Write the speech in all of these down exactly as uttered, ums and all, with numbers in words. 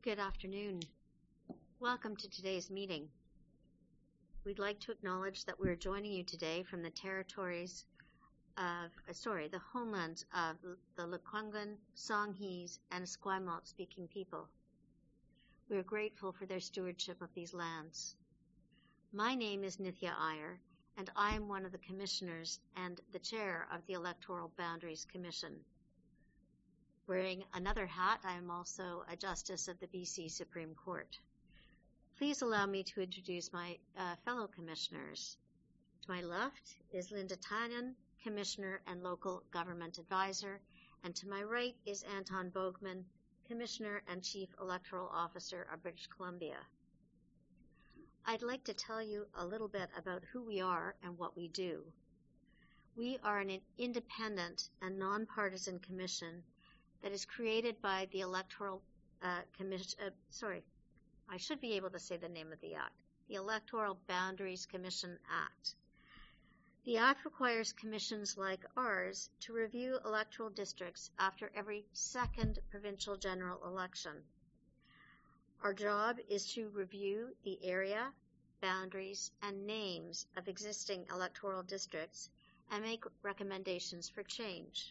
Good afternoon. Welcome to today's meeting. We'd like to acknowledge that we're joining you today from the territories of, uh, sorry, the homelands of the Lekwungen, Songhees, and Esquimalt-speaking people. We are grateful for their stewardship of these lands. My name is Nithya Iyer, and I am one of the commissioners and the chair of the Electoral Boundaries Commission. Wearing another hat, I am also a justice of the B C Supreme Court. Please allow me to introduce my uh, fellow commissioners. To my left is Linda Tanyan, Commissioner and Local Government Advisor, and to my right is Anton Bogman, Commissioner and Chief Electoral Officer of British Columbia. I'd like to tell you a little bit about who we are and what we do. We are an independent and nonpartisan commission that is created by the Electoral uh, Commission, uh, sorry, I should be able to say the name of the act, the Electoral Boundaries Commission Act. The act requires commissions like ours to review electoral districts after every second provincial general election. Our job is to review the area, boundaries, and names of existing electoral districts and make recommendations for change.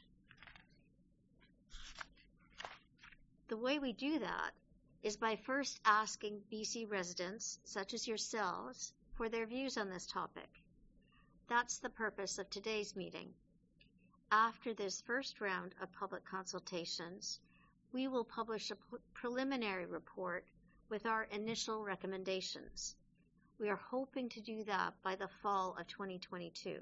The way we do that is by first asking B C residents, such as yourselves, for their views on this topic. That's the purpose of today's meeting. After this first round of public consultations, we will publish a preliminary report with our initial recommendations. We are hoping to do that by the fall of twenty twenty-two.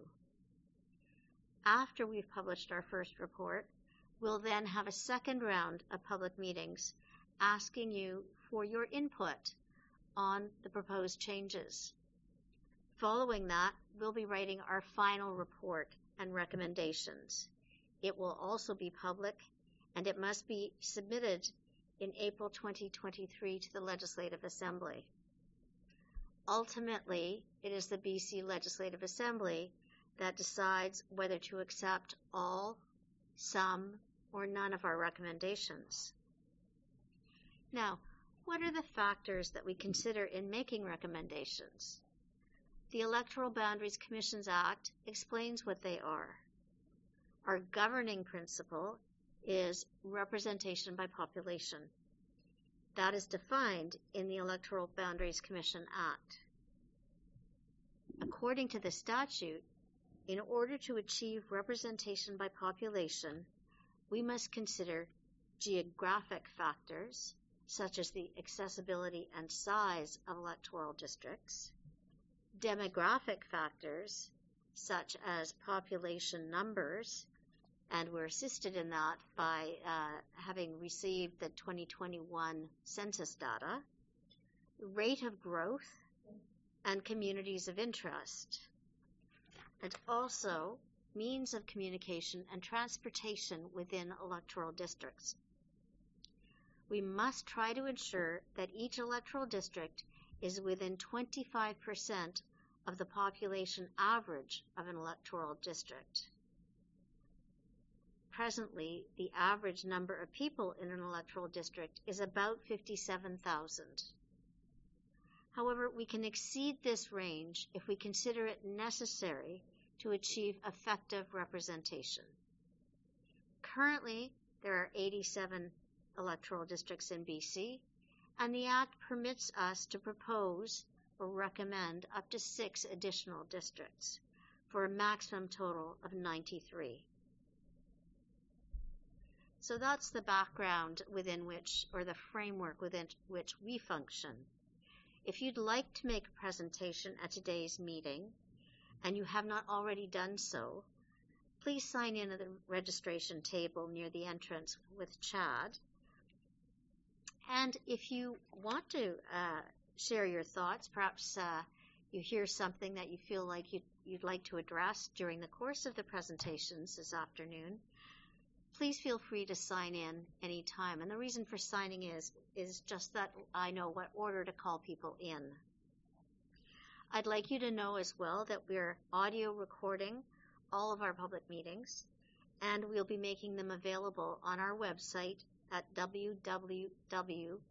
After we've published our first report, we'll then have a second round of public meetings asking you for your input on the proposed changes. Following that, we'll be writing our final report and recommendations. It will also be public, and it must be submitted in April twenty twenty-three to the Legislative Assembly. Ultimately, it is the B C Legislative Assembly that decides whether to accept all, some, or none of our recommendations. Now, what are the factors that we consider in making recommendations? The Electoral Boundaries Commissions Act explains what they are. Our governing principle is representation by population. That is defined in the Electoral Boundaries Commission Act. According to the statute, in order to achieve representation by population, we must consider geographic factors, such as the accessibility and size of electoral districts, demographic factors, such as population numbers, and we're assisted in that by uh, having received the twenty twenty-one census data, rate of growth, and communities of interest, and also means of communication and transportation within electoral districts. We must try to ensure that each electoral district is within twenty-five percent of the population average of an electoral district. Presently, the average number of people in an electoral district is about fifty-seven thousand. However, we can exceed this range if we consider it necessary to achieve effective representation. Currently, there are eighty-seven electoral districts in B C, and the Act permits us to propose or recommend up to six additional districts for a maximum total of ninety-three. So that's the background within which, or the framework within which we function. If you'd like to make a presentation at today's meeting, and you have not already done so, please sign in at the registration table near the entrance with Chad. And if you want to uh, share your thoughts, perhaps uh, you hear something that you feel like you'd, you'd like to address during the course of the presentations this afternoon, please feel free to sign in any time. And the reason for signing is, is just that I know what order to call people in. I'd like you to know as well that we're audio recording all of our public meetings, and we'll be making them available on our website at w w w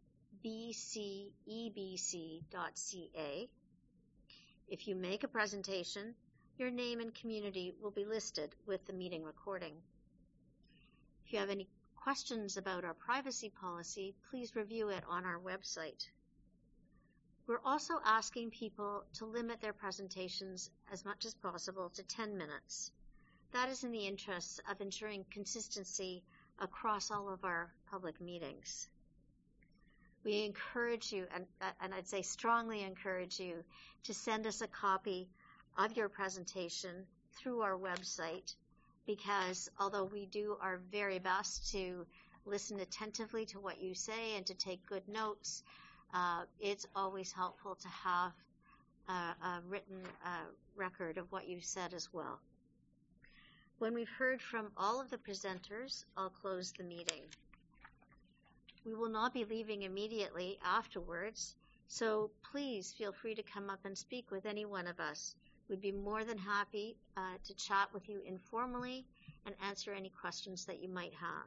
b c e b c dot c a. If you make a presentation, your name and community will be listed with the meeting recording. If you have any questions about our privacy policy, please review it on our website. We're also asking people to limit their presentations as much as possible to ten minutes. That is in the interests of ensuring consistency across all of our public meetings. We encourage you, and, and I'd say strongly encourage you, to send us a copy of your presentation through our website, because although we do our very best to listen attentively to what you say and to take good notes, uh, it's always helpful to have a, a written uh, record of what you said as well. When we've heard from all of the presenters, I'll close the meeting. We will not be leaving immediately afterwards, so please feel free to come up and speak with any one of us. We'd be more than happy uh, to chat with you informally and answer any questions that you might have.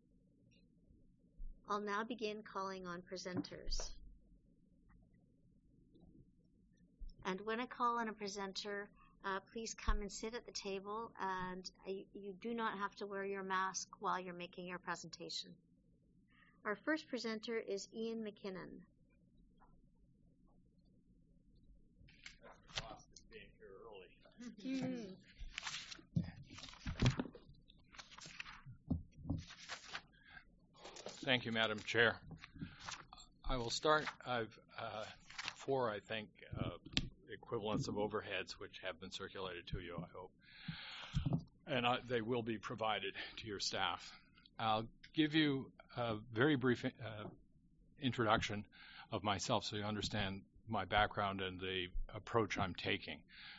I'll now begin calling on presenters. And when I call on a presenter, uh, please come and sit at the table, and uh, you do not have to wear your mask while you're making your presentation. Our first presenter is Ian McKinnon. That's the cost of being here early. Thank you, Madam Chair. I will start. I've uh, four, I think, uh, equivalents of overheads which have been circulated to you, I hope. And I, they will be provided to your staff. I'll give you a very brief uh, introduction of myself so you understand my background and the approach I'm taking.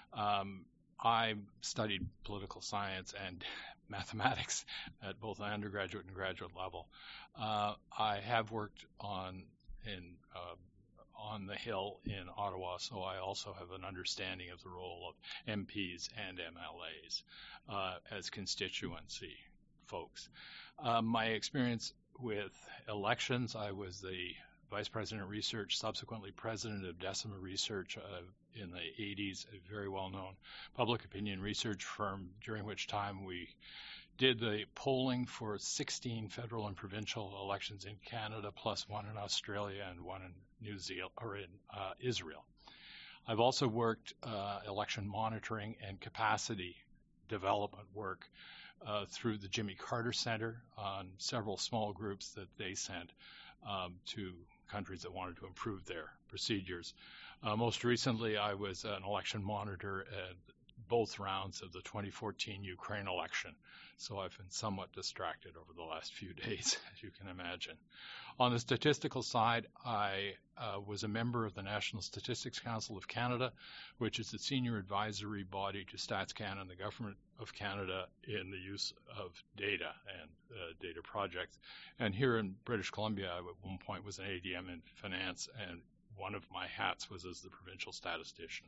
Um, I studied political science and mathematics at both an undergraduate and graduate level. Uh, I have worked on in uh, on the Hill in Ottawa, so I also have an understanding of the role of M Ps and M L As uh, as constituency folks. Uh, my experience with elections, I was the Vice President of Research, subsequently President of Decima Research uh, in the eighties, a very well-known public opinion research firm, during which time we did the polling for sixteen federal and provincial elections in Canada, plus one in Australia and one in New Zealand or in uh, Israel. I've also worked uh, election monitoring and capacity development work uh, through the Jimmy Carter Center on several small groups that they sent um, to countries that wanted to improve their procedures. Uh, most recently, I was an election monitor at both rounds of the twenty fourteen Ukraine election. So I've been somewhat distracted over the last few days, as you can imagine. On the statistical side, I uh, was a member of the National Statistics Council of Canada, which is the senior advisory body to StatsCan and the Government of Canada in the use of data and uh, data projects. And here in British Columbia, I at one point was an A D M in finance, and one of my hats was as the provincial statistician.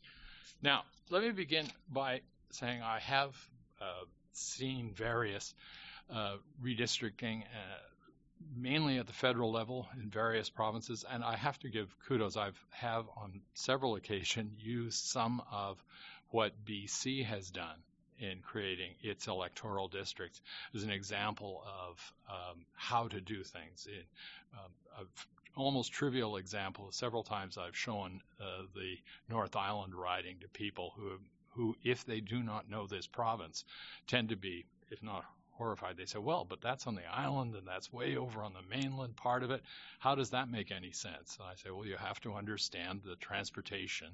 Now, let me begin by saying I have uh, seen various uh, redistricting, uh, mainly at the federal level in various provinces, and I have to give kudos. I've have on several occasions used some of what B C has done in creating its electoral districts as an example of um, how to do things. In um, I've almost trivial example, several times I've shown uh, the North Island riding to people who, who, if they do not know this province, tend to be, if not horrified. They say, well, but that's on the island and that's way over on the mainland part of it. How does that make any sense? And I say, well, you have to understand the transportation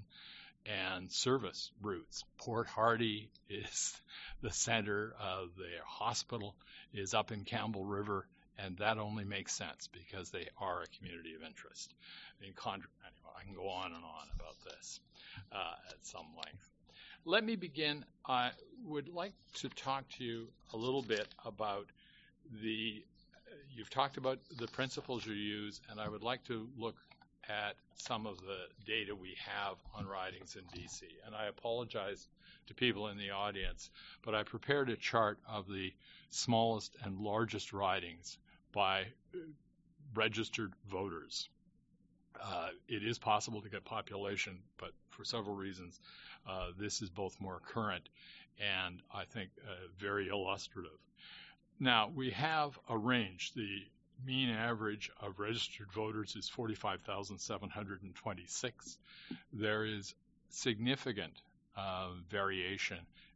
and service routes. Port Hardy is the center. Uh, the hospital is up in Campbell River. And that only makes sense because they are a community of interest. In contra- anyway, I can go on and on about this uh, at some length. Let me begin. I would like to talk to you a little bit about the, uh, you've talked about the principles you use, and I would like to look at some of the data we have on ridings in B C. And I apologize to people in the audience, but I prepared a chart of the smallest and largest ridings by registered voters Uh, it is possible to get population, but for several reasons, uh, this is both more current and I think uh, very illustrative. Now, we have a range. The mean average of registered voters is forty-five thousand seven hundred twenty-six. There is significant uh, variation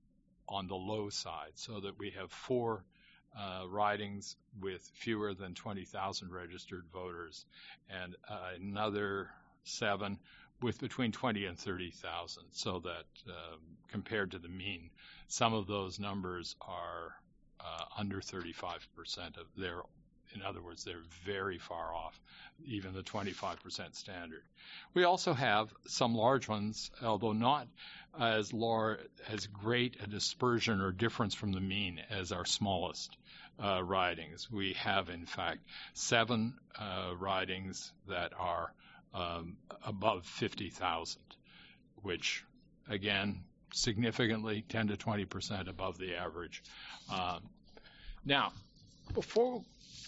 on the low side, so that we have four uh, ridings with fewer than twenty thousand registered voters, and uh, another seven with between twenty and thirty thousand, so that um, compared to the mean, some of those numbers are uh, under thirty-five percent of their, in other words, they're very far off even the twenty-five percent standard. We also have some large ones, although not as large, as great a dispersion or difference from the mean as our smallest uh, ridings. We have, in fact, seven uh, ridings that are um, above fifty thousand, which, again, significantly ten to twenty percent above the average. Um, now, before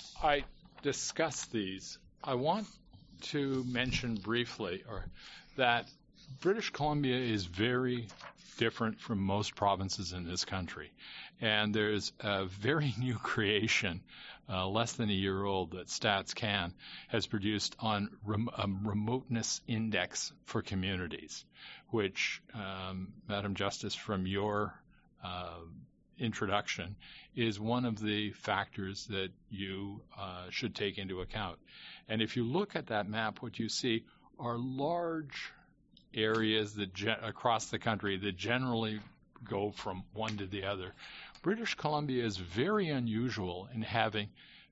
I discuss these, I want to mention briefly or that British Columbia is very different from most provinces in this country. And there's a very new creation, uh, less than a year old, that StatsCan has produced on rem- a remoteness index for communities, which, um, Madam Justice, from your uh, introduction, is one of the factors that you uh, should take into account. And if you look at that map, what you see are large areas that ge- across the country that generally go from one to the other. British Columbia is very unusual in having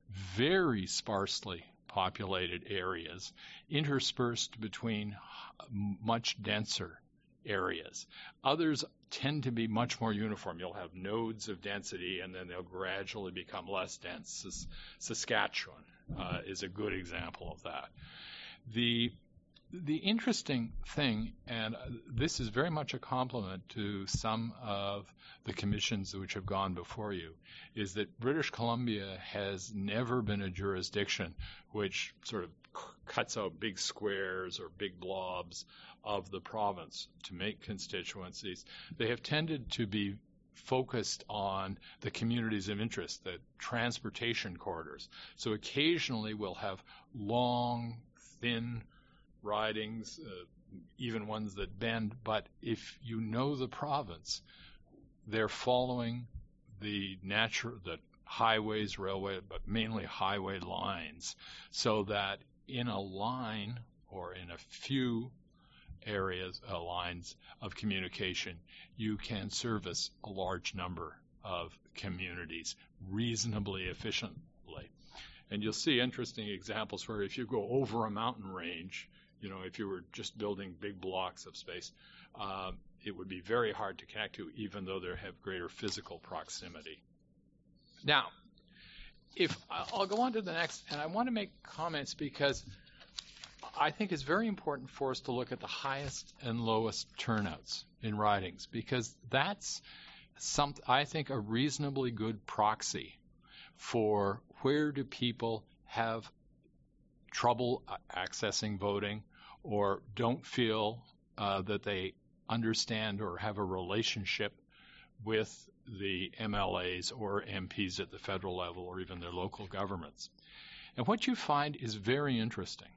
very sparsely populated areas interspersed between much denser areas. Others tend to be much more uniform. You'll have nodes of density, and then they'll gradually become less dense. Sas- Saskatchewan uh, is a good example of that. The The interesting thing, and this is very much a compliment to some of the commissions which have gone before you, is that British Columbia has never been a jurisdiction which sort of cuts out big squares or big blobs of the province to make constituencies. They have tended to be focused on the communities of interest, the transportation corridors. So occasionally we'll have long, thin ridings, uh, even ones that bend, but if you know the province, they're following the natural, the highways, railway, but mainly highway lines, so that in a line or in a few areas, uh, lines of communication, you can service a large number of communities reasonably efficiently. And you'll see interesting examples where if you go over a mountain range, you know, if you were just building big blocks of space, uh, it would be very hard to connect to, even though they have greater physical proximity. Now, if I'll go on to the next, and I want to make comments because I think it's very important for us to look at the highest and lowest turnouts in ridings, because that's some, I think, a reasonably good proxy for where do people have trouble accessing voting or don't feel uh, that they understand or have a relationship with the M L As or M Ps at the federal level or even their local governments. And what you find is very interesting.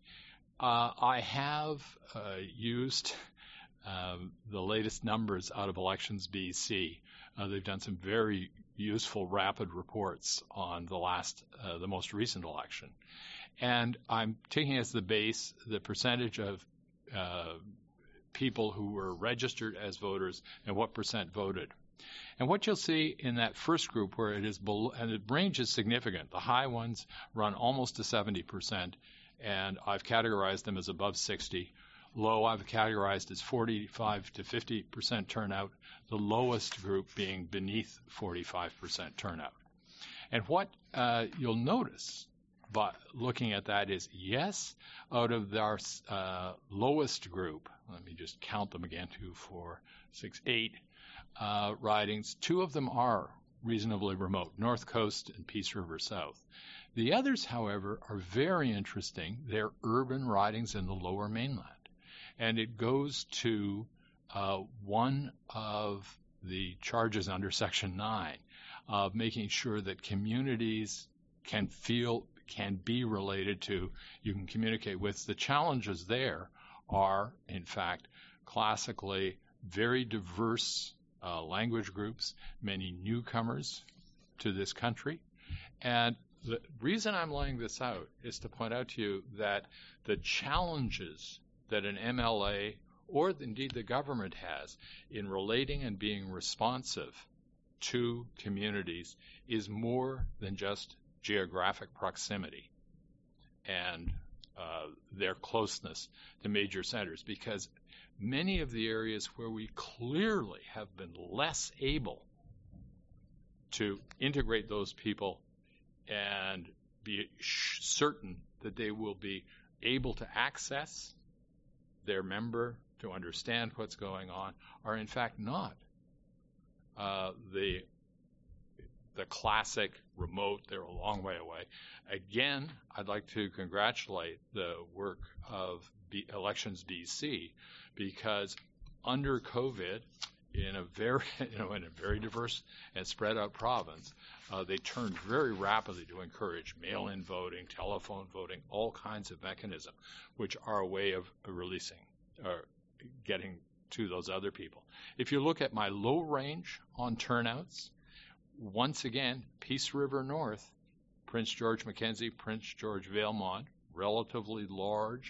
Uh, I have uh, used uh, the latest numbers out of Elections B C. Uh, they've done some very useful rapid reports on the last, uh, the most recent election. And I'm taking as the base the percentage of uh, people who were registered as voters and what percent voted. And what you'll see in that first group where it is below, and the range is significant. The high ones run almost to seventy percent, and I've categorized them as above sixty. Low I've categorized as forty-five to fifty percent turnout, the lowest group being beneath forty-five percent turnout. And what uh, you'll notice by looking at that is, yes, out of our uh, lowest group, let me just count them again, two, four, six, eight uh, ridings, two of them are reasonably remote, North Coast and Peace River South. The others, however, are very interesting. They're urban ridings in the Lower Mainland. And it goes to uh, one of the charges under Section nine of making sure that communities can feel, can be related to, you can communicate with. The challenges there are, in fact, classically very diverse uh, language groups, many newcomers to this country. And the reason I'm laying this out is to point out to you that the challenges that an M L A or indeed the government has in relating and being responsive to communities is more than just geographic proximity and uh, their closeness to major centers, because many of the areas where we clearly have been less able to integrate those people and be certain that they will be able to access their member, to understand what's going on, are in fact not uh, the the classic remote. They're a long way away. Again, I'd like to congratulate the work of B- Elections B C, because under COVID, in a very you know in a very diverse and spread out province, uh, they turned very rapidly to encourage mail-in voting, telephone voting, all kinds of mechanisms, which are a way of releasing or getting to those other people. If you look at my low range on turnouts, once again, Peace River North, Prince George Mackenzie, Prince George Valemont, relatively large,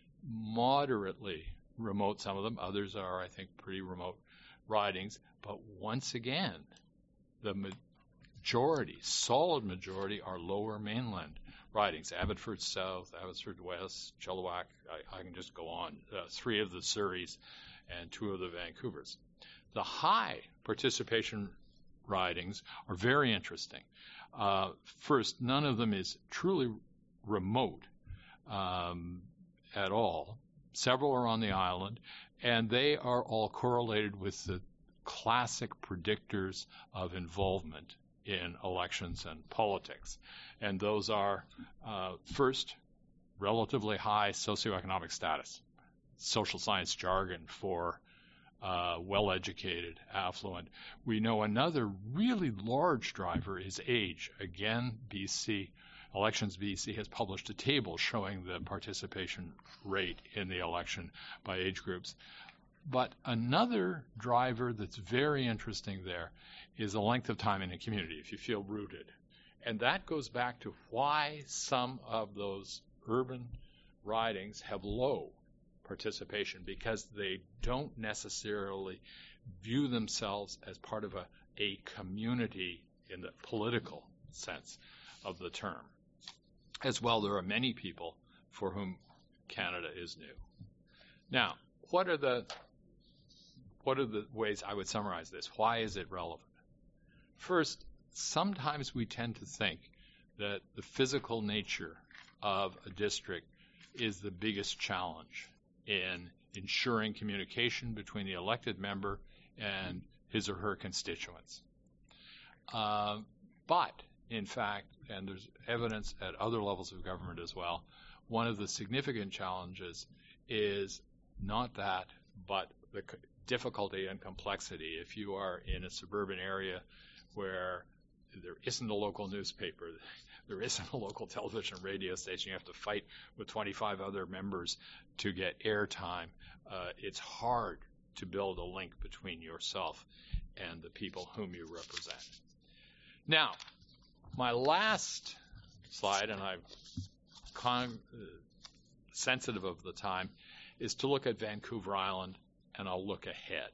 moderately remote, some of them. Others are, I think, pretty remote ridings. But once again, the majority, solid majority, are Lower Mainland ridings. Abbotsford South, Abbotsford West, Chilliwack, I, I can just go on. Uh, three of the Surreys and two of the Vancouvers. The high participation ridings are very interesting. Uh, first, none of them is truly remote um, at all. Several are on the island, and they are all correlated with the classic predictors of involvement in elections and politics. And those are, uh, first, relatively high socioeconomic status, social science jargon for uh, well-educated, affluent. We know another really large driver is age. Again, B C, Elections B C has published a table showing the participation rate in the election by age groups. But another driver that's very interesting there is the length of time in a community, if you feel rooted. And that goes back to why some of those urban ridings have low participation, because they don't necessarily view themselves as part of a, a community in the political sense of the term. As well, there are many people for whom Canada is new. Now, what are the what are the ways I would summarize this? Why is it relevant? First, sometimes we tend to think that the physical nature of a district is the biggest challenge in ensuring communication between the elected member and his or her constituents. Uh, but, in fact, and there's evidence at other levels of government as well, one of the significant challenges is not that, but the difficulty and complexity. If you are in a suburban area where there isn't a local newspaper, there isn't a local television radio station, you have to fight with twenty-five other members to get airtime, uh, it's hard to build a link between yourself and the people whom you represent. Now, my last slide, and I'm con- uh, sensitive of the time, is to look at Vancouver Island, and I'll look ahead.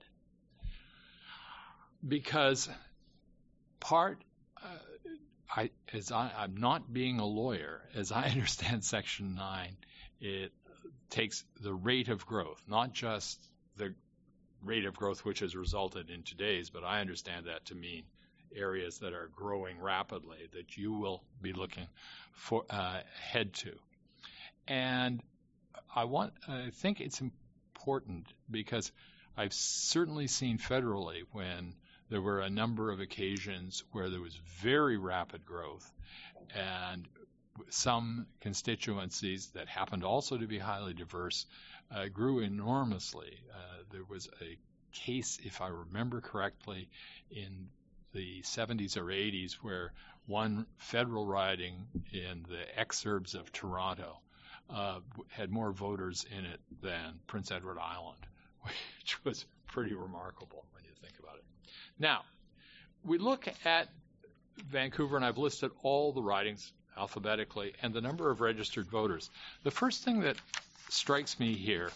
Because part, uh, I, as I, I'm not being a lawyer, as I understand Section nine, it takes the rate of growth, not just the rate of growth which has resulted in today's, but I understand that to mean areas that are growing rapidly that you will be looking for uh, ahead to. And I want, I think it's important because I've certainly seen federally when there were a number of occasions where there was very rapid growth, and some constituencies that happened also to be highly diverse uh, grew enormously. Uh, there was a case, if I remember correctly, in the seventies or eighties where one federal riding in the exurbs of Toronto uh, had more voters in it than Prince Edward Island, which was pretty remarkable when you think about it. Now, we look at Vancouver, and I've listed all the ridings alphabetically and the number of registered voters. The first thing that strikes me here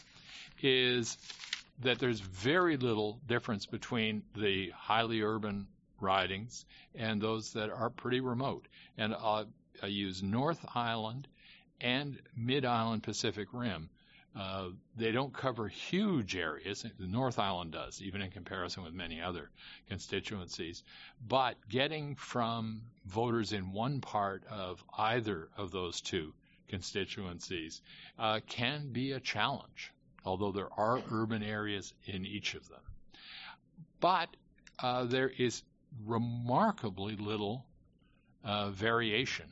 is that there's very little difference between the highly urban ridings and those that are pretty remote. And uh, I use North Island and Mid-Island Pacific Rim. Uh, they don't cover huge areas. The North Island does, even in comparison with many other constituencies. But getting from voters in one part of either of those two constituencies uh, can be a challenge, although there are urban areas in each of them. But uh, there is remarkably little uh, variation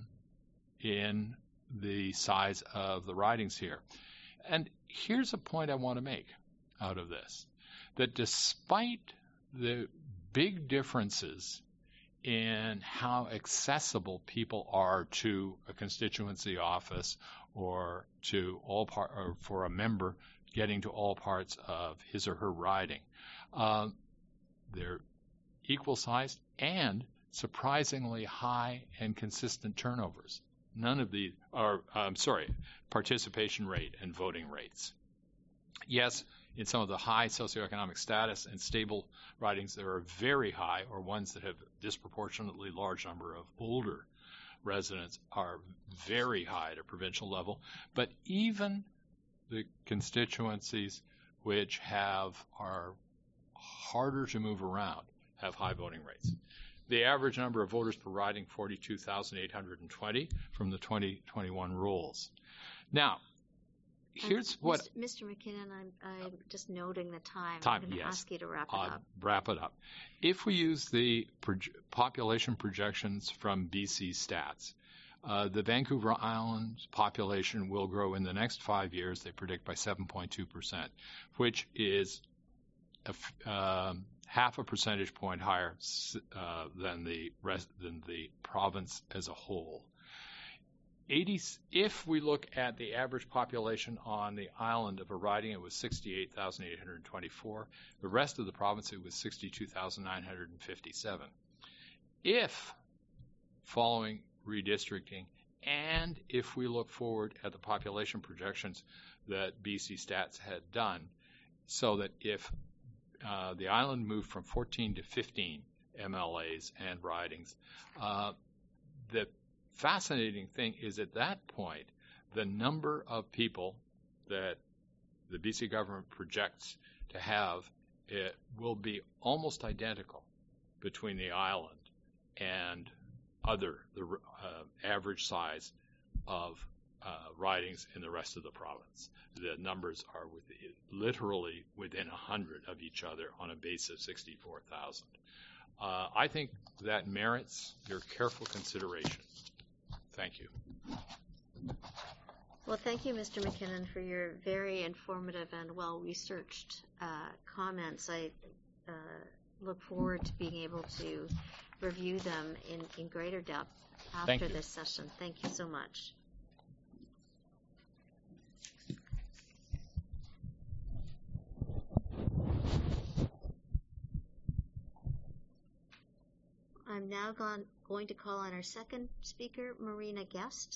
in the size of the ridings here. And here's a point I want to make out of this, that despite the big differences in how accessible people are to a constituency office or to all part, or for a member getting to all parts of his or her riding, uh, they're equal sized and surprisingly high and consistent turnovers. None of these are, I'm sorry, participation rate and voting rates. Yes, in some of the high socioeconomic status and stable ridings, there are very high, or ones that have disproportionately large number of older residents are very high at a provincial level. But even the constituencies which have are harder to move around have high voting rates. The average number of voters per riding, forty-two thousand eight hundred twenty from the twenty twenty-one rolls. Now, here's uh, what... Mister McKinnon, I'm, I'm just noting the time. Time, I'm going to yes. ask you to wrap it Uh, up. wrap it up. If we use the proj- population projections from B C Stats, uh, the Vancouver Island population will grow in the next five years, they predict, by seven point two percent, which is a f- um, half a percentage point higher uh, than the rest, than the province as a whole. eighty, if we look at the average population on the island of a riding, it was sixty-eight thousand eight hundred twenty-four. The rest of the province, it was sixty-two thousand nine hundred fifty-seven. If, following redistricting, and if we look forward at the population projections that B C Stats had done, so that if uh, the island moved from fourteen to fifteen M L As and ridings, uh, the fascinating thing is at that point, the number of people that the B C government projects to have, it will be almost identical between the island and other, the uh, average size of uh, ridings in the rest of the province. The numbers are with, literally within one hundred of each other on a base of sixty-four thousand. Uh, I think that merits your careful consideration. Thank you. Well, thank you, Mister McKinnon, for your very informative and well-researched uh, comments. I uh, look forward to being able to review them in, in greater depth after this session. Thank you so much. I'm now gone, going to call on our second speaker, Marina Guest.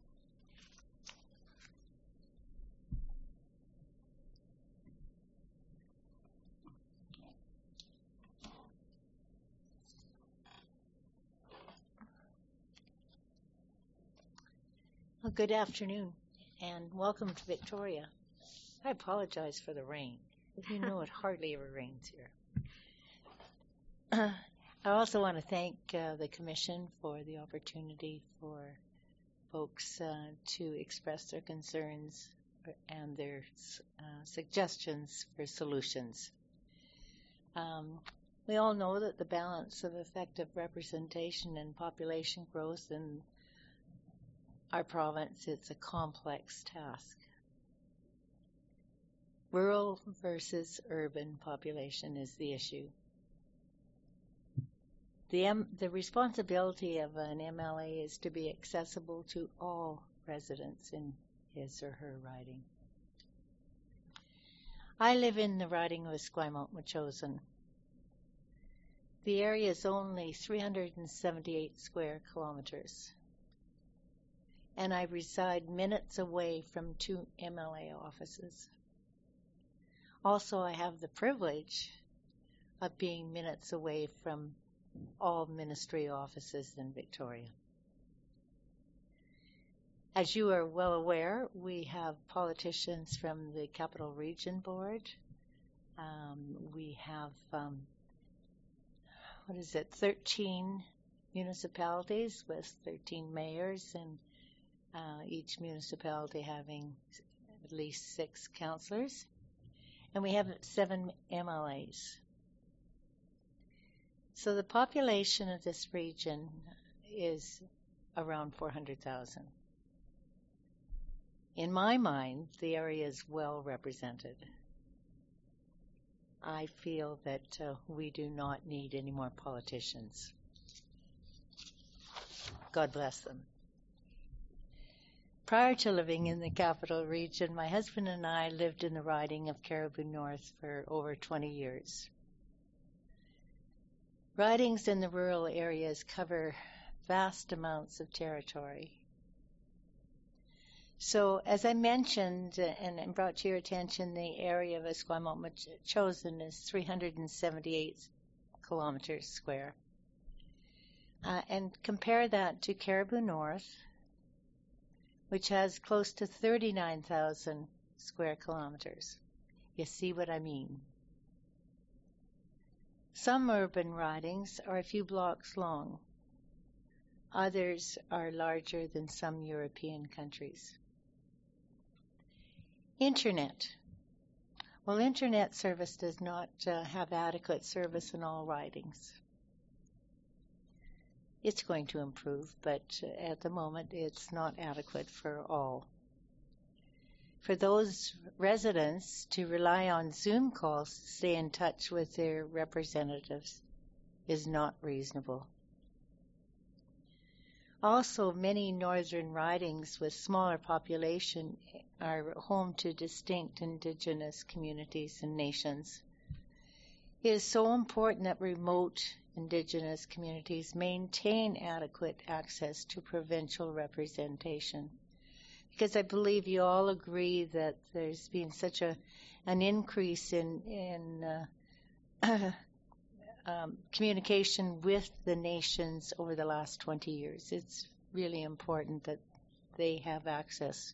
Well, good afternoon, and welcome to Victoria. I apologize for the rain. You know it hardly ever rains here. Uh, I also want to thank uh, the Commission for the opportunity for folks uh, to express their concerns and their uh, suggestions for solutions. Um, We all know that the balance of effective representation and population growth in our province is a complex task. Rural versus urban population is the issue. The, M- the responsibility of an M L A is to be accessible to all residents in his or her riding. I live in the riding of Esquimalt-Metchosin. The area is only three hundred seventy-eight square kilometers, and I reside minutes away from two M L A offices. Also, I have the privilege of being minutes away from all ministry offices in Victoria. As you are well aware, we have politicians from the Capital Region Board. Um, we have, um, what is it, thirteen municipalities with thirteen mayors, and uh, each municipality having at least six councillors. And we have seven M L As. So the population of this region is around four hundred thousand. In my mind, the area is well represented. I feel that uh, we do not need any more politicians. God bless them. Prior to living in the Capital Region, my husband and I lived in the riding of Cariboo North for over twenty years. Ridings in the rural areas cover vast amounts of territory. So, as I mentioned and brought to your attention, the area of Esquimalt-Metchosin is three hundred seventy-eight kilometers square. Uh, and compare that to Cariboo North, which has close to thirty-nine thousand square kilometers. You see what I mean? Some urban ridings are a few blocks long. Others are larger than some European countries. Internet. Well, internet service does not uh, have adequate service in all ridings. It's going to improve, but at the moment it's not adequate for all. For those residents to rely on Zoom calls to stay in touch with their representatives is not reasonable. Also, many northern ridings with smaller population are home to distinct Indigenous communities and nations. It is so important that remote Indigenous communities maintain adequate access to provincial representation, because I believe you all agree that there's been such a an increase in in uh, um, communication with the nations over the last twenty years. It's really important that they have access.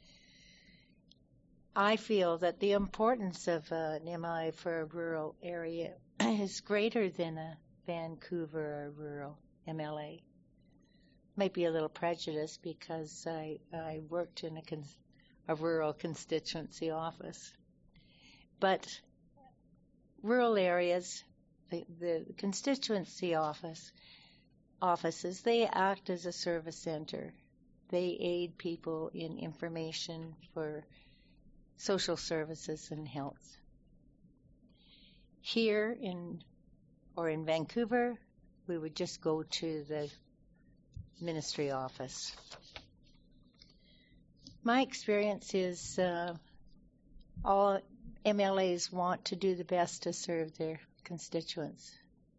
I feel that the importance of uh, an M L A for a rural area is greater than a Vancouver or rural M L A. Might be a little prejudiced because I, I worked in a, cons- a rural constituency office. But rural areas, the, the constituency office offices, they act as a service center. They aid people in information for social services and health. Here in or in Vancouver, we would just go to the ministry office. My experience is uh, all M L As want to do the best to serve their constituents.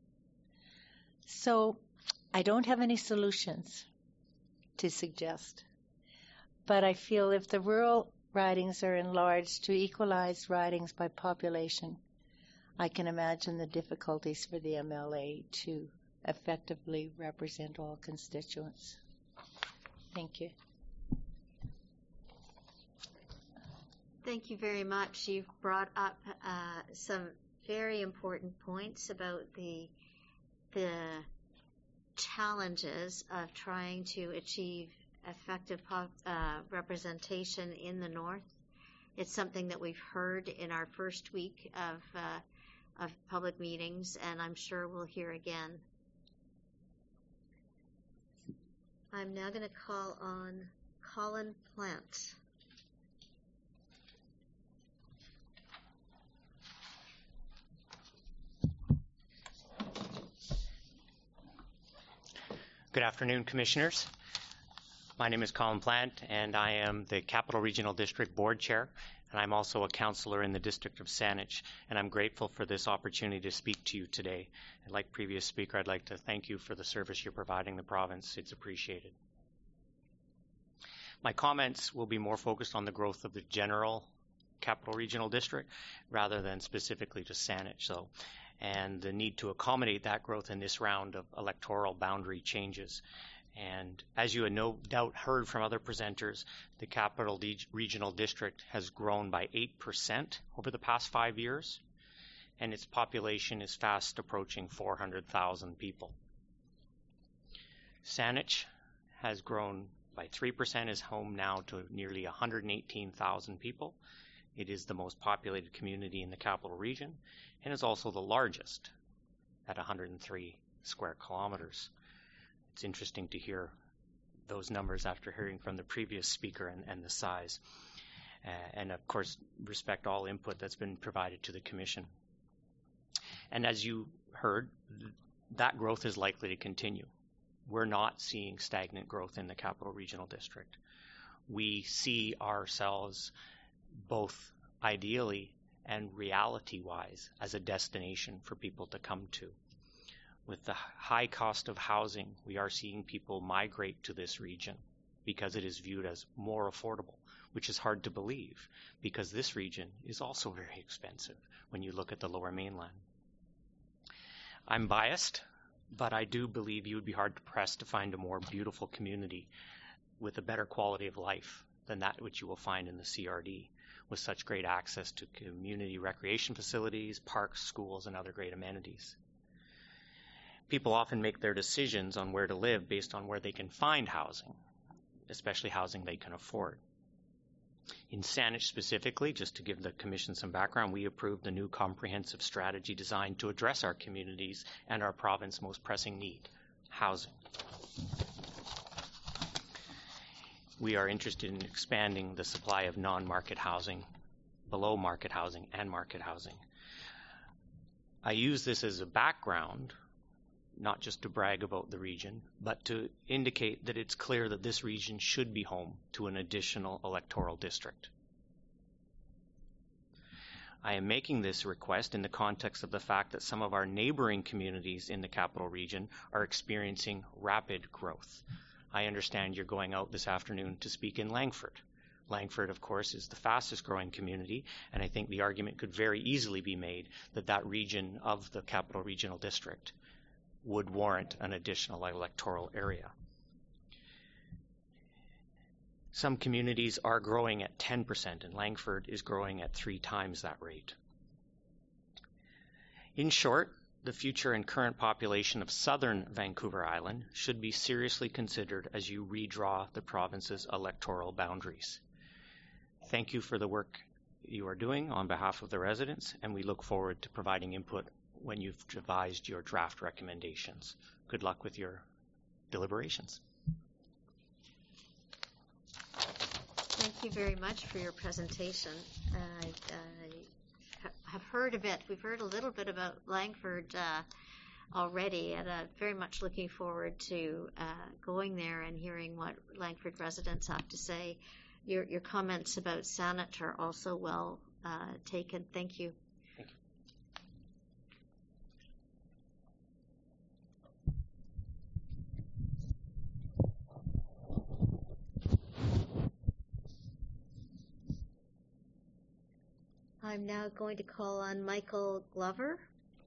So I don't have any solutions to suggest, but I feel if the rural ridings are enlarged to equalize ridings by population, I can imagine the difficulties for the M L A to effectively represent all constituents. Thank you. Thank you very much. You've brought up uh, some very important points about the the challenges of trying to achieve effective pop, uh, representation in the North. It's something that we've heard in our first week of uh, of public meetings, and I'm sure we'll hear again. I'm now going to call on Colin Plant. Good afternoon, Commissioners. My name is Colin Plant, and I am the Capital Regional District Board Chair, and I'm also a councillor in the District of Saanich, and I'm grateful for this opportunity to speak to you today. And like previous speaker, I'd like to thank you for the service you're providing the province. It's appreciated. My comments will be more focused on the growth of the general Capital Regional District rather than specifically to Saanich, so, and the need to accommodate that growth in this round of electoral boundary changes. And as you have no doubt heard from other presenters, the Capital Regional District has grown by eight percent over the past five years, and its population is fast approaching four hundred thousand people. Saanich has grown by three percent, is home now to nearly one hundred eighteen thousand people. It is the most populated community in the Capital Region, and is also the largest at one hundred three square kilometers. It's interesting to hear those numbers after hearing from the previous speaker and, and the size. Uh, and of course, respect all input that's been provided to the Commission. And as you heard, th- that growth is likely to continue. We're not seeing stagnant growth in the Capital Regional District. We see ourselves both ideally and reality-wise as a destination for people to come to. With the high cost of housing, we are seeing people migrate to this region because it is viewed as more affordable, which is hard to believe because this region is also very expensive when you look at the Lower Mainland. I'm biased, but I do believe you would be hard pressed to find a more beautiful community with a better quality of life than that which you will find in the C R D, with such great access to community recreation facilities, parks, schools, and other great amenities. People often make their decisions on where to live based on where they can find housing, especially housing they can afford. In Saanich specifically, just to give the Commission some background, we approved the new comprehensive strategy designed to address our communities and our province's most pressing need, housing. We are interested in expanding the supply of non-market housing, below market housing, and market housing. I use this as a background, not just to brag about the region, but to indicate that it's clear that this region should be home to an additional electoral district. I am making this request in the context of the fact that some of our neighboring communities in the Capital Region are experiencing rapid growth. I understand you're going out this afternoon to speak in Langford. Langford, of course, is the fastest growing community, and I think the argument could very easily be made that that region of the Capital Regional District would warrant an additional electoral area. Some communities are growing at ten percent, and Langford is growing at three times that rate. In short, the future and current population of southern Vancouver Island should be seriously considered as you redraw the province's electoral boundaries. Thank you for the work you are doing on behalf of the residents, and we look forward to providing input when you've devised your draft recommendations. Good luck with your deliberations. Thank you very much for your presentation. Uh, I, I have heard a bit, we've heard a little bit about Langford uh, already, and uh, very much looking forward to uh, going there and hearing what Langford residents have to say. Your, your comments about Saanich are also well uh, taken. Thank you. Thank you. I'm now going to call on Michael Glover.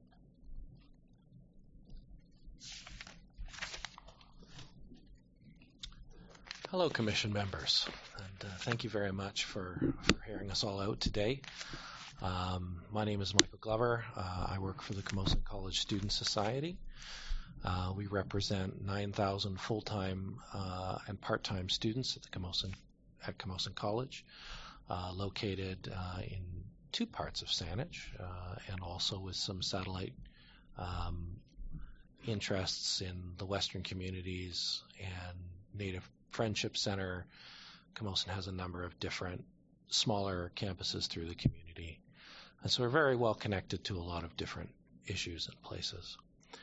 Hello, Commission members, and uh, thank you very much for, for hearing us all out today. Um, my name is Michael Glover. Uh, I work for the Camosun College Student Society. Uh, we represent nine thousand full-time uh, and part-time students at the Camosun, at Camosun College, uh, located uh, in two parts of Saanich, uh, and also with some satellite um, interests in the Western communities and Native Friendship Center. Camosun has a number of different smaller campuses through the community. And so we're very well connected to a lot of different issues and places.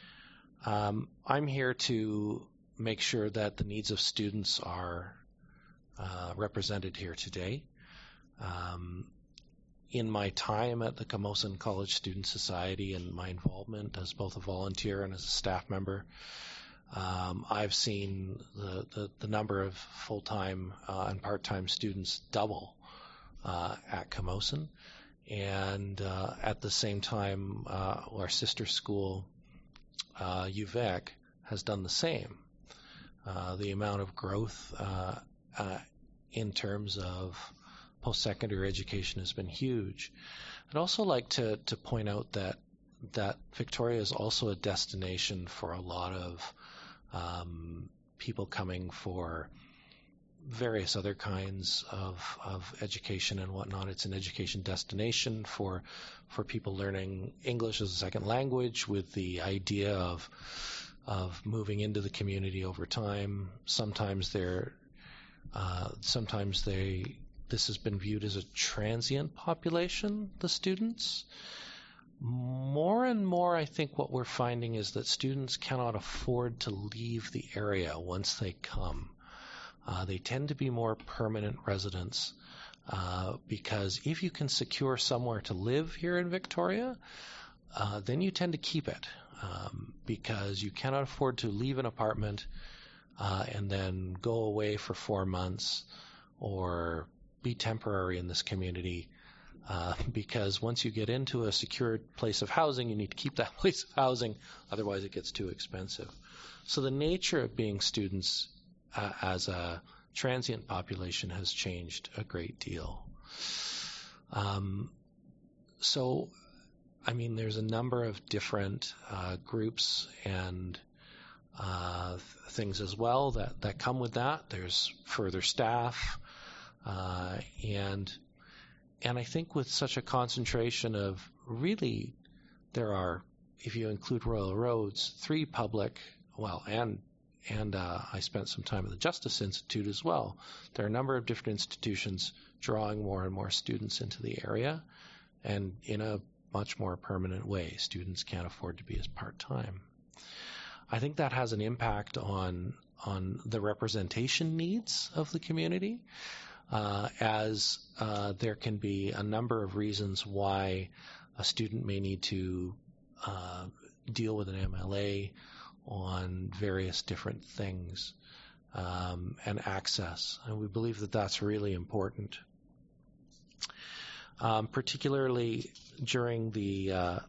Um, I'm here to make sure that the needs of students are uh, represented here today. Um, in my time at the Camosun College Student Society and my involvement as both a volunteer and as a staff member, um, I've seen the, the, the number of full-time uh, and part-time students double uh, at Camosun. And uh, at the same time, uh, our sister school, uh, U V E C, has done the same. Uh, the amount of growth uh, uh, in terms of post-secondary education has been huge. I'd also like to, to point out that that Victoria is also a destination for a lot of um, people coming for various other kinds of, of education and whatnot. It's an education destination for for people learning English as a second language with the idea of of moving into the community over time. Sometimes they're uh, sometimes they this has been viewed as a transient population, the students. More and more, I think what we're finding is that students cannot afford to leave the area once they come. Uh, they tend to be more permanent residents uh, because if you can secure somewhere to live here in Victoria, uh, then you tend to keep it um, because you cannot afford to leave an apartment uh, and then go away for four months or be temporary in this community uh, because once you get into a secured place of housing, you need to keep that place of housing, otherwise it gets too expensive. So the nature of being students Uh, as a transient population has changed a great deal. Um, so, I mean, there's a number of different uh, groups and uh, th- things as well that, that come with that. There's further staff, uh, and and I think with such a concentration of really, there are, if you include Royal Roads, three public, well, and And uh, I spent some time at the Justice Institute as well. There are a number of different institutions drawing more and more students into the area, and in a much more permanent way. Students can't afford to be as part-time. I think that has an impact on on the representation needs of the community, uh, as uh, there can be a number of reasons why a student may need to uh, deal with an M L A on various different things um, and access. And we believe that that's really important. Um, particularly during the uh,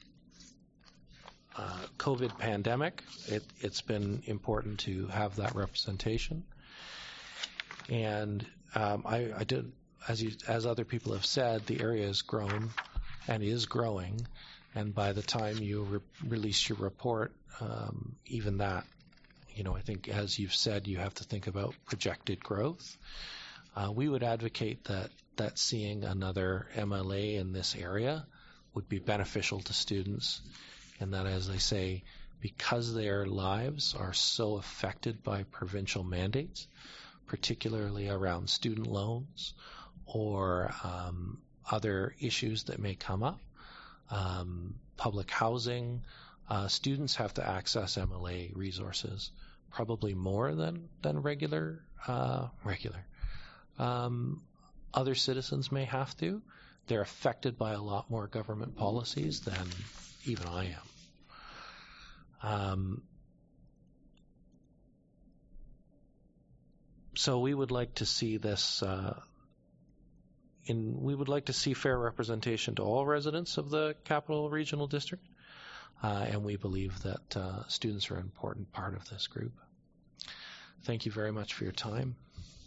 uh, COVID pandemic, it, it's been important to have that representation. And um, I, I did, as you, as other people have said, the area has grown and is growing. And by the time you re- release your report, um, even that, you know, I think as you've said, you have to think about projected growth. Uh, we would advocate that, that seeing another M L A in this area would be beneficial to students, and that, as I say, because their lives are so affected by provincial mandates, particularly around student loans or um, other issues that may come up, Um, public housing, uh, students have to access M L A resources probably more than than regular uh, regular um, other citizens may have to. They're affected by a lot more government policies than even I am. Um, so we would like to see this. Uh, In, we would like to see fair representation to all residents of the Capital Regional District, uh, and we believe that uh, students are an important part of this group. Thank you very much for your time.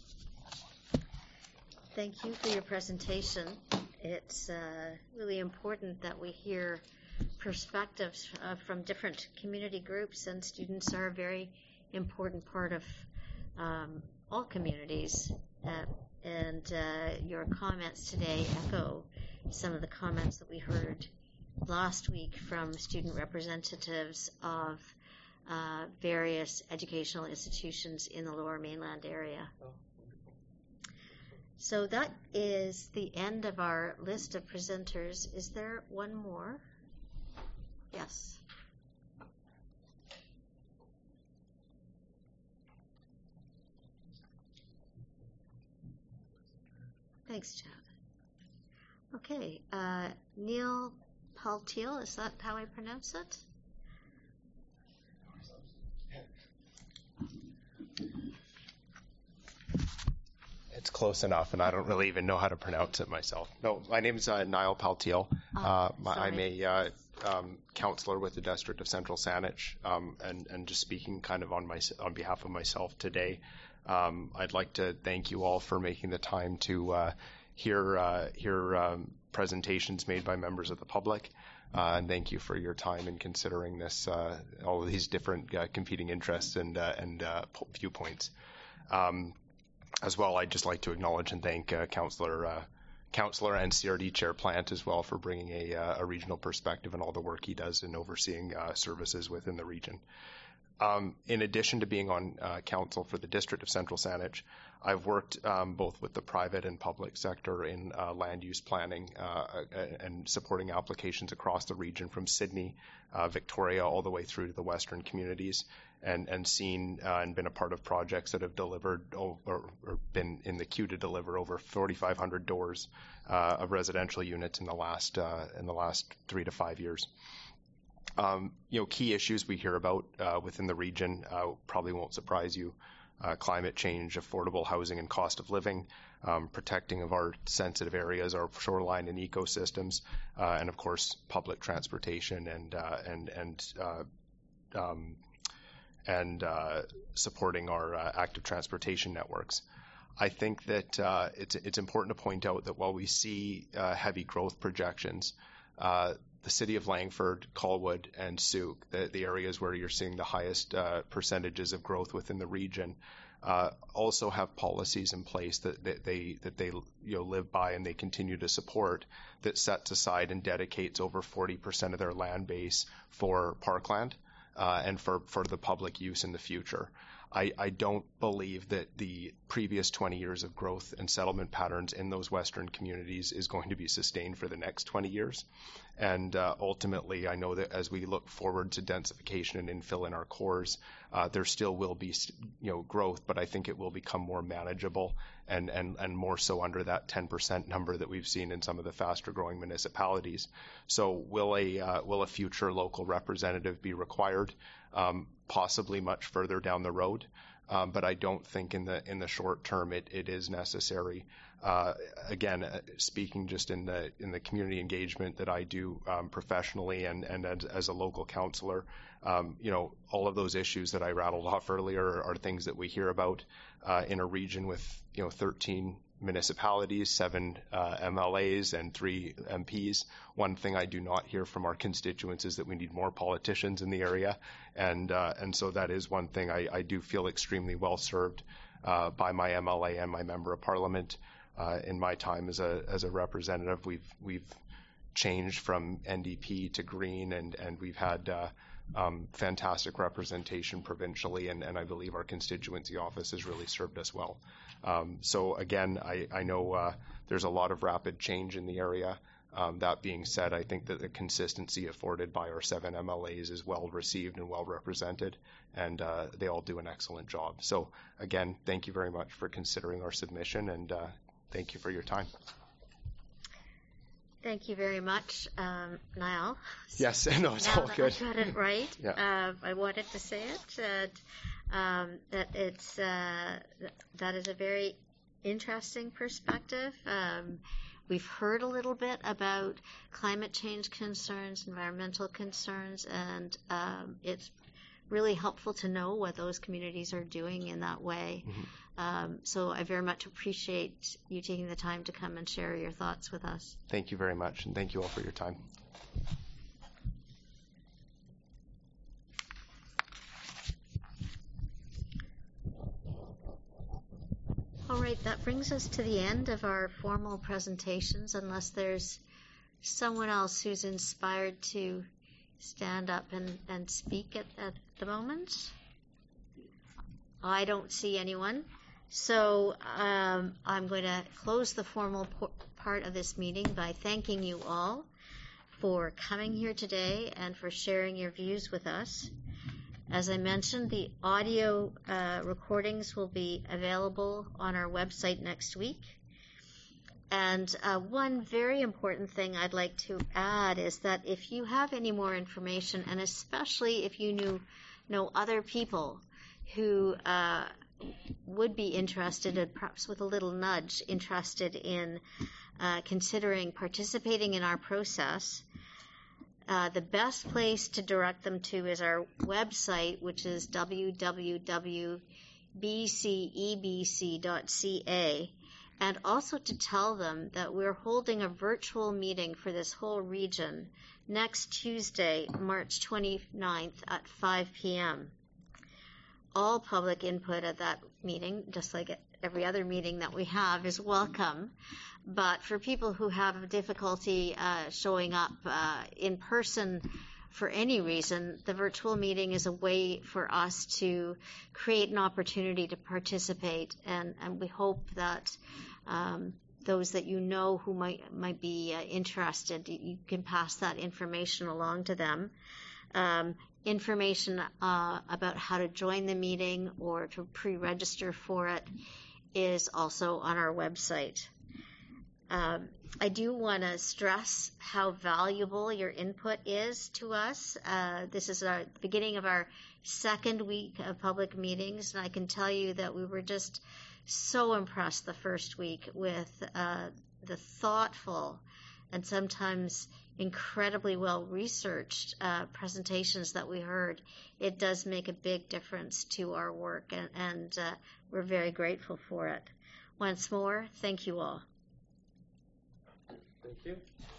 Thank you for your presentation. It's uh, really important that we hear perspectives uh, from different community groups, and students are a very important part of um, all communities. Uh, and uh, your comments today echo some of the comments that we heard last week from student representatives of uh, various educational institutions in the Lower Mainland area. So that is the end of our list of presenters. Is there one more? Yes. Thanks, Chad. Okay, uh, Neil Paltiel, is that how I pronounce it? It's close enough, and I don't really even know how to pronounce it myself. No, my name is uh, Niall Paltiel. Oh, uh, my, sorry. I'm a uh, um, counselor with the District of Central Saanich, um, and, and just speaking kind of on my on behalf of myself today. Um, I'd like to thank you all for making the time to uh, hear uh, hear um, presentations made by members of the public, uh, and thank you for your time in considering this uh, all of these different uh, competing interests and uh, and uh, viewpoints. Um, As well, I'd just like to acknowledge and thank uh, Councillor uh, Councillor and C R D Chair Plant as well for bringing a, uh, a regional perspective and all the work he does in overseeing uh, services within the region. Um, in addition to being on uh, council for the District of Central Saanich, I've worked um, both with the private and public sector in uh, land use planning uh, and supporting applications across the region from Sydney, uh, Victoria, all the way through to the western communities, and, and seen uh, and been a part of projects that have delivered or, or been in the queue to deliver over forty-five hundred doors uh, of residential units in the last uh, in the last three to five years. Um, you know, key issues we hear about uh, within the region uh, probably won't surprise you. Uh, climate change, affordable housing and cost of living, um, protecting of our sensitive areas, our shoreline and ecosystems, uh, and of course public transportation and uh, and and uh, um, and uh, supporting our uh, active transportation networks. I think that uh, it's it's important to point out that while we see uh, heavy growth projections, uh, the city of Langford, Colwood, and Souk, the, the areas where you're seeing the highest uh, percentages of growth within the region, uh, also have policies in place that, that they that they you know live by and they continue to support, that sets aside and dedicates over forty percent of their land base for parkland uh, and for, for the public use in the future. I, I don't believe that the previous twenty years of growth and settlement patterns in those western communities is going to be sustained for the next twenty years. And uh, ultimately, I know that as we look forward to densification and infill in our cores, uh, there still will be, you know, growth, but I think it will become more manageable and, and, and more so under that ten percent number that we've seen in some of the faster growing municipalities. So will a, uh, will a future local representative be required? Um, possibly much further down the road, um, but I don't think in the in the short term it, it is necessary. Uh, again, uh, speaking just in the in the community engagement that I do um, professionally and and as, as a local councillor, um, you know, all of those issues that I rattled off earlier are, are things that we hear about uh, in a region with you know thirteen municipalities, seven uh, M L As, and three M Ps. One thing I do not hear from our constituents is that we need more politicians in the area, and uh, and so that is one thing I, I do feel extremely well served uh, by my M L A and my member of parliament. Uh, in my time as a as a representative, we've we've changed from N D P to Green, and and we've had uh, um, fantastic representation provincially, and, and I believe our constituency office has really served us well. Um, so again, I, I know uh, there's a lot of rapid change in the area. Um, that being said, I think that the consistency afforded by our seven M L As is well received and well represented, and uh, they all do an excellent job. So again, thank you very much for considering our submission, and uh, thank you for your time. Thank you very much, um, Niall. Yes, no, it's now all that good. I got it right. Yeah. uh, I wanted to say it, that, um, that it's, uh, th- that is a very interesting perspective. Um, we've heard a little bit about climate change concerns, environmental concerns, and um, it's really helpful to know what those communities are doing in that way. Mm-hmm. Um, so I very much appreciate you taking the time to come and share your thoughts with us. Thank you very much, and thank you all for your time. All right, that brings us to the end of our formal presentations, unless there's someone else who's inspired to stand up and, and speak at, at the moment? I don't see anyone. So um, I'm going to close the formal po- part of this meeting by thanking you all for coming here today and for sharing your views with us. As I mentioned, the audio uh, recordings will be available on our website next week. And uh, one very important thing I'd like to add is that if you have any more information, and especially if you knew, know other people who uh, would be interested, and perhaps with a little nudge, interested in uh, considering participating in our process, uh, the best place to direct them to is our website, which is w w w dot b c e b c dot c a. And also to tell them that we're holding a virtual meeting for this whole region next Tuesday, March twenty-ninth at five p.m. All public input at that meeting, just like at every other meeting that we have, is welcome. But for people who have difficulty uh, showing up uh, in person for any reason, the virtual meeting is a way for us to create an opportunity to participate, and, and we hope that um, those that you know who might might be uh, interested, you can pass that information along to them. Um, information uh, about how to join the meeting or to pre-register for it is also on our website. Um, I do want to stress how valuable your input is to us. Uh, this is our, the beginning of our second week of public meetings, and I can tell you that we were just so impressed the first week with uh, the thoughtful and sometimes incredibly well-researched uh, presentations that we heard. It does make a big difference to our work, and, and uh, we're very grateful for it. Once more, thank you all. Thank you.